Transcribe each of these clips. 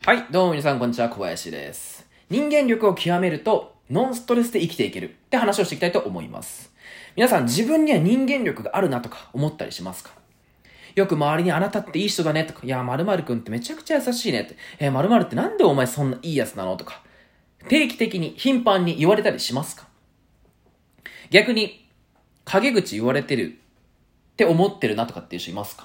はい、どうも皆さんこんにちは、小林です。人間力を極めると、ノンストレスで生きていけるって話をしていきたいと思います。皆さん自分には人間力があるなとか思ったりしますか？よく周りにあなたっていい人だねとか、いや、〇〇くんってめちゃくちゃ優しいねって、〇〇ってなんでお前そんないいやつなのとか、定期的に頻繁に言われたりしますか？逆に、陰口言われてるって思ってるなとかっていう人いますか？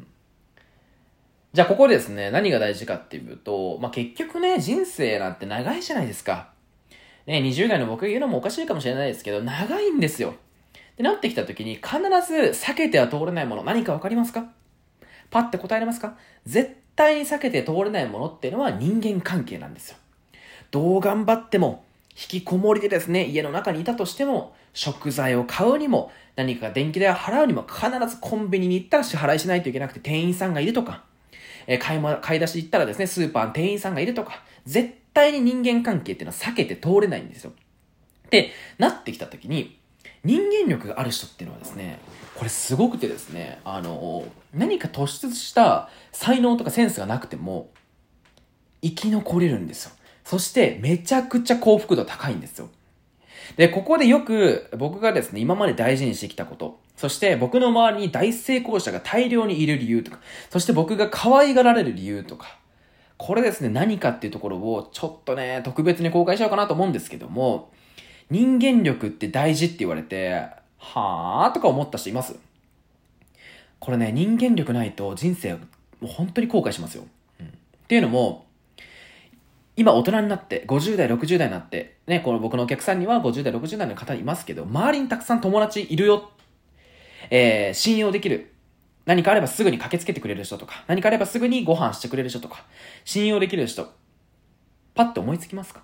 じゃあここでですね、何が大事かっていうと、結局ね、人生なんて長いじゃないですか。ね、20代の僕が言うのもおかしいかもしれないですけど、長いんですよ。ってなってきた時に、必ず避けては通れないもの、何かわかりますか？パッて答えられますか？絶対に避けて通れないものっていうのは人間関係なんですよ。どう頑張っても、引きこもりでですね、家の中にいたとしても、食材を買うにも、何か電気代を払うにも、必ずコンビニに行ったら支払いしないといけなくて、店員さんがいるとか、買い出し行ったらですね、スーパーの店員さんがいるとか、絶対に人間関係っていうのは避けて通れないんですよ。で、なってきた時に、人間力がある人っていうのはですね、これすごくてですね、何か突出した才能とかセンスがなくても、生き残れるんですよ。そして、めちゃくちゃ幸福度高いんですよ。で、ここでよく僕がですね、今まで大事にしてきたこと、そして僕の周りに大成功者が大量にいる理由とか、そして僕が可愛がられる理由とか、これですね、何かっていうところをちょっとね、特別に公開しようかなと思うんですけども、人間力って大事って言われて、はぁーとか思った人います？これね、人間力ないと人生、もう本当に後悔しますよ。っていうのも、今大人になって、50代、60代になって、ね、この僕のお客さんには50代、60代の方いますけど、周りにたくさん友達いるよ。信用できる。何かあればすぐに駆けつけてくれる人とか、何かあればすぐにご飯してくれる人とか、信用できる人、パッと思いつきますか？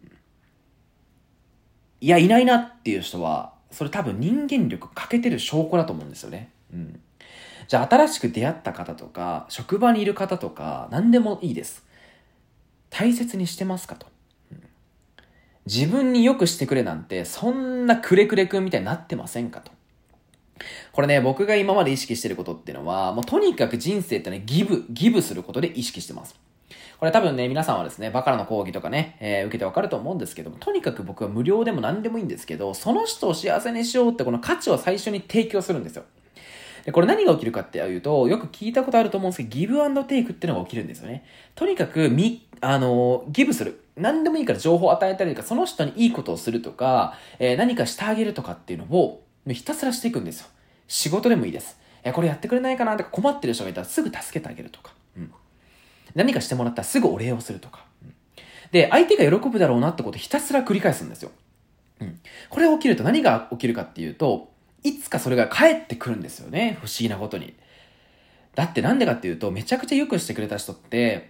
いや、いないなっていう人は、それ多分人間力欠けてる証拠だと思うんですよね。じゃあ新しく出会った方とか、職場にいる方とか、何でもいいです。大切にしてますかと。自分に良くしてくれなんて、そんなくれくれくんみたいになってませんかと。これね、僕が今まで意識してることっていうのは、もうとにかく人生ってね、ギブすることで意識してます。これ多分ね、皆さんはですね、バカラの講義とかね、受けてわかると思うんですけども、とにかく僕は無料でも何でもいいんですけど、その人を幸せにしようってこの価値を最初に提供するんですよ。で、これ何が起きるかっていうと、よく聞いたことあると思うんですけど、ギブアンドテイクっていうのが起きるんですよね。とにかく、ギブする。何でもいいから情報を与えたりとか、その人にいいことをするとか、何かしてあげるとかっていうのを、ひたすらしていくんですよ。仕事でもいいです。これやってくれないかなとか困ってる人がいたらすぐ助けてあげるとか。何かしてもらったらすぐお礼をするとか。で、相手が喜ぶだろうなってことをひたすら繰り返すんですよ。これが起きると何が起きるかっていうと、いつかそれが返ってくるんですよね。不思議なことに。だってなんでかっていうと、めちゃくちゃ良くしてくれた人って、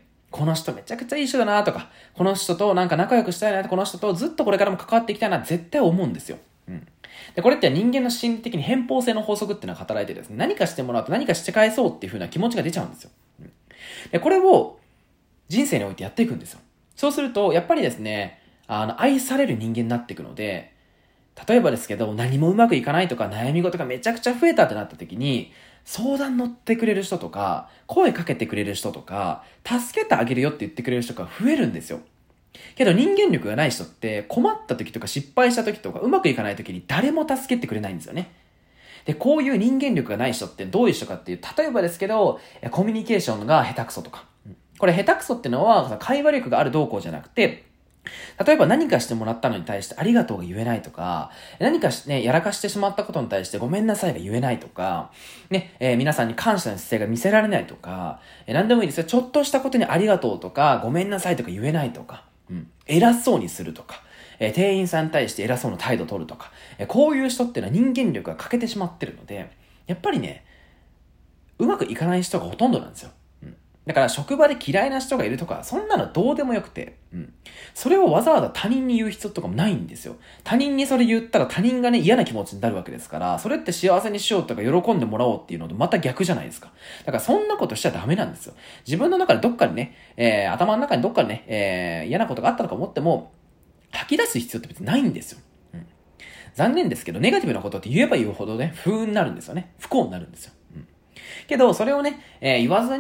この人めちゃくちゃいい人だなとか、この人となんか仲良くしたいなこの人とずっとこれからも関わっていきたいな絶対思うんですよ。で、これって人間の心理的に偏方性の法則っていうのが働いてですね、何かしてもらうと何かして返そうっていう風な気持ちが出ちゃうんですよ。で、これを人生においてやっていくんですよ。そうすると、やっぱりですね、愛される人間になっていくので、例えばですけど、何もうまくいかないとか悩み事がめちゃくちゃ増えたってなった時に、相談乗ってくれる人とか、声かけてくれる人とか、助けてあげるよって言ってくれる人が増えるんですよ。けど人間力がない人って困った時とか失敗した時とかうまくいかない時に誰も助けてくれないんですよね。で、こういう人間力がない人ってどういう人かっていう、例えばですけど、コミュニケーションが下手くそとか。これ下手くそってのは会話力がある動向じゃなくて、例えば何かしてもらったのに対してありがとうが言えないとか、何かね、やらかしてしまったことに対してごめんなさいが言えないとか、ね、皆さんに感謝の姿勢が見せられないとか、何でもいいですよ。ちょっとしたことにありがとうとか、ごめんなさいとか言えないとか、偉そうにするとか、店員さんに対して偉そうな態度を取るとか、こういう人っていうのは人間力が欠けてしまってるので、やっぱりね、うまくいかない人がほとんどなんですよ。だから職場で嫌いな人がいるとか、そんなのどうでもよくて、それをわざわざ他人に言う必要とかもないんですよ。他人にそれ言ったら他人がね、嫌な気持ちになるわけですから、それって幸せにしようとか喜んでもらおうっていうのとまた逆じゃないですか。だからそんなことしちゃダメなんですよ。自分の中でどっかにね、頭の中にどっかにね、嫌なことがあったとか思っても、吐き出す必要って別にないんですよ。残念ですけど、ネガティブなことって言えば言うほどね、不運になるんですよね。不幸になるんですよ。けど、それをね、言わずに、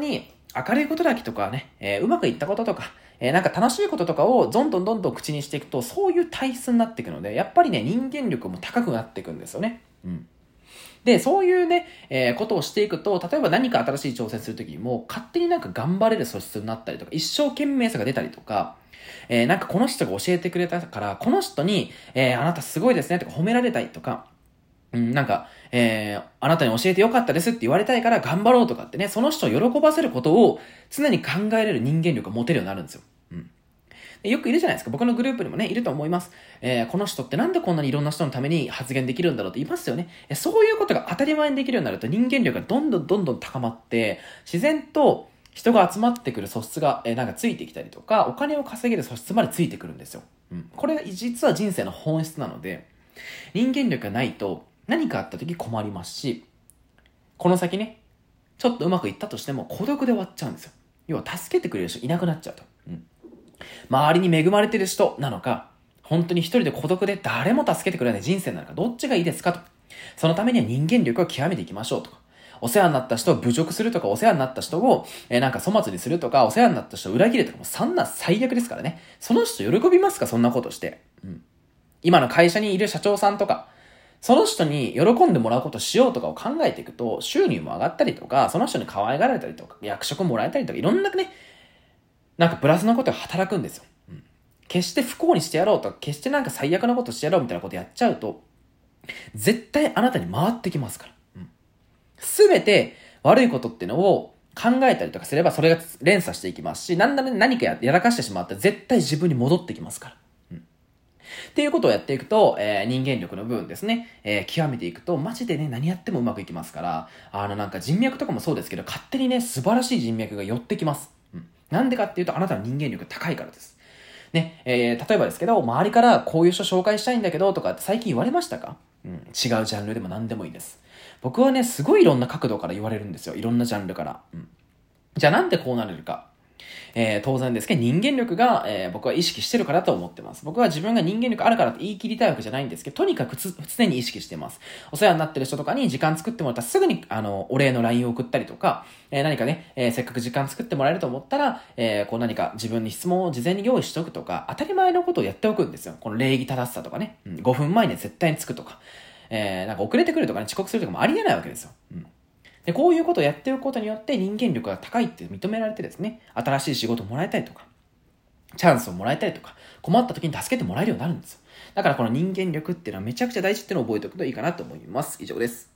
明るいことだけとかね、うまくいったこととか、なんか楽しいこととかをどんどん口にしていくと、そういう体質になっていくので、やっぱりね、人間力も高くなっていくんですよね。うん。で、そういうね、ことをしていくと、例えば何か新しい挑戦するときにも、勝手になんか頑張れる素質になったりとか、一生懸命さが出たりとか、なんかこの人が教えてくれたから、この人に、あなたすごいですねとか褒められたりとか、なんか、あなたに教えてよかったですって言われたいから頑張ろうとかってね、その人を喜ばせることを常に考えれる人間力が持てるようになるんですよ。うん。でよくいるじゃないですか。僕のグループにもね、いると思います。この人ってなんでこんなにいろんな人のために発言できるんだろうって言いますよね。そういうことが当たり前にできるようになると人間力がどんどん高まって、自然と人が集まってくる素質が、なんかついてきたりとか、お金を稼げる素質までついてくるんですよ。うん。これ実は人生の本質なので、人間力がないと何かあった時困りますし、この先ね、ちょっとうまくいったとしても孤独で終わっちゃうんですよ。要は助けてくれる人いなくなっちゃうと。うん。周りに恵まれてる人なのか、本当に一人で孤独で誰も助けてくれない人生なのか、どっちがいいですかと。そのためには人間力を極めていきましょうとか。お世話になった人を侮辱するとか、お世話になった人を、なんか粗末にするとか、お世話になった人を裏切るとか、もうそんな最悪ですからね。その人喜びますか、そんなことして。うん。今の会社にいる社長さんとか、その人に喜んでもらうことをしようとかを考えていくと、収入も上がったりとか、その人に可愛がられたりとか、役職もらえたりとか、いろんなね、なんかプラスなことが働くんですよ。うん。決して不幸にしてやろうとか、決してなんか最悪なことしてやろうみたいなことやっちゃうと、絶対あなたに回ってきますから。うん。すべて悪いことっていうのを考えたりとかすれば、それが連鎖していきますし、なんだね、何かやらかしてしまったら絶対自分に戻ってきますから。うん。っていうことをやっていくと、人間力の部分ですね、極めていくと、マジでね、何やってもうまくいきますから、なんか人脈とかもそうですけど、勝手にね、素晴らしい人脈が寄ってきます。うん。なんでかっていうと、あなたの人間力高いからです。ね、例えばですけど、周りからこういう人紹介したいんだけど、とかって最近言われましたか？うん、違うジャンルでも何でもいいです。僕はね、すごいいろんな角度から言われるんですよ。いろんなジャンルから。うん。じゃあなんでこうなれるか。当然ですけど、人間力が、僕は意識してるからと思ってます。僕は自分が人間力あるからって言い切りたいわけじゃないんですけど、とにかく常に意識してます。お世話になってる人とかに時間作ってもらったらすぐに、お礼の LINE を送ったりとか、何かね、せっかく時間作ってもらえると思ったら、こう何か自分に質問を事前に用意しておくとか、当たり前のことをやっておくんですよ。この礼儀正しさとかね、うん、5分前に絶対に着くとか、なんか遅れてくるとかね、遅刻するとかもありえないわけですよ。うん。で、こういうことをやっておくことによって人間力が高いって認められてですね、新しい仕事をもらえたりとか、チャンスをもらえたりとか、困った時に助けてもらえるようになるんですよ。だからこの人間力っていうのはめちゃくちゃ大事っていうのを覚えておくといいかなと思います。以上です。